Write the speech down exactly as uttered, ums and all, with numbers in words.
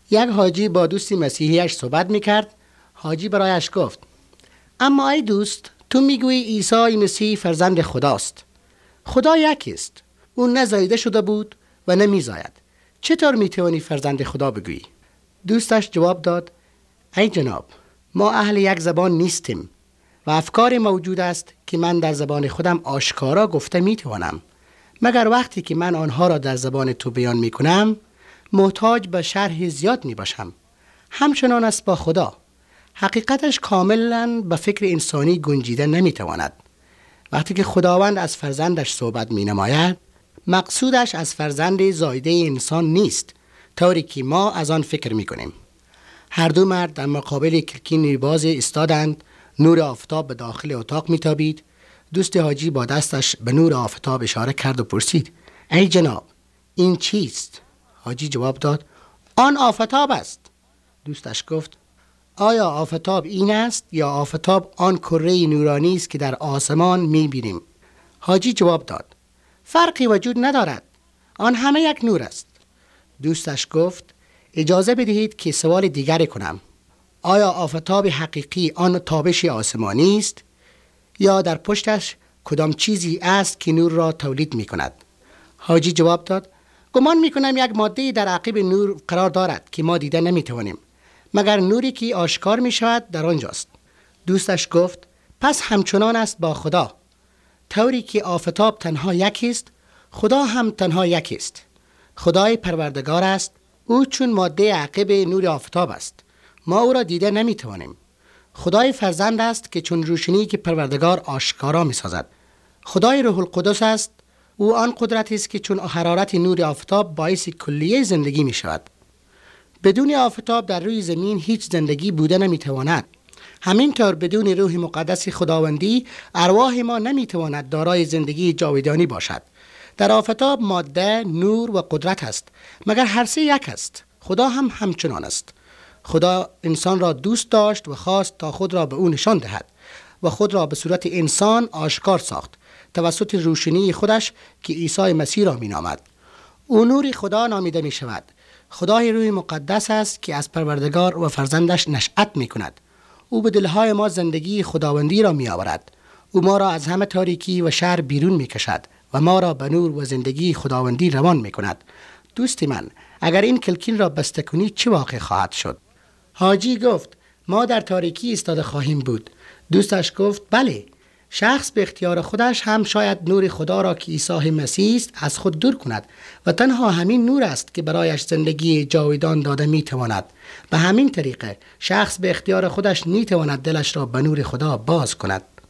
یک حاجی با دوستی مسیحیش صحبت میکرد. حاجی برایش گفت: اما ای دوست، تو میگویی عیسی مسیح فرزند خداست. خدا یکی است. او نه زایده شده بود و نه میزاید. چطور میتوانی فرزند خدا بگویی؟ دوستش جواب داد: ای جناب، ما اهل یک زبان نیستیم و افکار موجود است که من در زبان خودم آشکارا گفته میتوانم، مگر وقتی که من آنها را در زبان تو بیان میکنم محتاج به شرح زیاد میباشم. همچنان است با خدا. حقیقتش کاملا به فکر انسانی گنجیده نمیتواند. وقتی که خداوند از فرزندش صحبت می نماید، مقصودش از فرزند زایده انسان نیست، طوری که ما از آن فکر می کنیم. هر دو مرد در مقابل کلکین باز ایستادند. نور آفتاب به داخل اتاق می تابید. دوست حاجی با دستش به نور آفتاب اشاره کرد و پرسید: ای جناب، این چیست؟ حاجی جواب داد: آن آفتاب است. دوستش گفت: آیا آفتاب این است یا آفتاب آن کره نورانی است که در آسمان می‌بینیم؟ حاجی جواب داد: فرقی وجود ندارد، آن همه یک نور است. دوستش گفت: اجازه بدهید که سوال دیگری کنم. آیا آفتاب حقیقی آن تابش آسمانی است یا در پشتش کدام چیزی است که نور را تولید می‌کند؟ حاجی جواب داد: گمان می‌کنم یک ماده در عقب نور قرار دارد که ما دیده نمی‌توانیم، مگر نوری که آشکار می شود در آنجاست. دوستش گفت: پس همچنان است با خدا. طوری که آفتاب تنها یکی است، خدا هم تنها یکی است. خدای پروردگار است. او چون ماده عقب نور آفتاب است. ما او را دیده نمی توانیم. خدای فرزند است که چون روشنی که پروردگار آشکارا می سازد. خدای روح القدس است. او آن قدرت است که چون حرارت نور آفتاب باعث کلیه زندگی می شود. بدون آفتاب در روی زمین هیچ زندگی بوده نمیتواند. همینطور بدون روح مقدس خداوندی ارواح ما نمیتواند دارای زندگی جاودانی باشد. در آفتاب ماده، نور و قدرت است، مگر هر سه یک است. خدا هم همچنان است. خدا انسان را دوست داشت و خواست تا خود را به او نشان دهد و خود را به صورت انسان آشکار ساخت توسط روشنی خودش که عیسی مسیح را مینامد. او نور خدا نامیده می شود. خدای روح مقدس است که از پروردگار و فرزندش نشأت می کند. او به دلهای ما زندگی خداوندی را می آورد. او ما را از همه تاریکی و شر بیرون می کشد و ما را به نور و زندگی خداوندی روان می کند. دوست من، اگر این کلکین را بسته کنی چه واقع خواهد شد؟ حاجی گفت: ما در تاریکی ایستاده خواهیم بود. دوستش گفت: بله، شخص به اختیار خودش هم شاید نور خدا را که عیسی مسیح است از خود دور کند و تنها همین نور است که برایش زندگی جاودان داده می تواند. به همین طریقه شخص به اختیار خودش می تواند دلش را به نور خدا باز کند.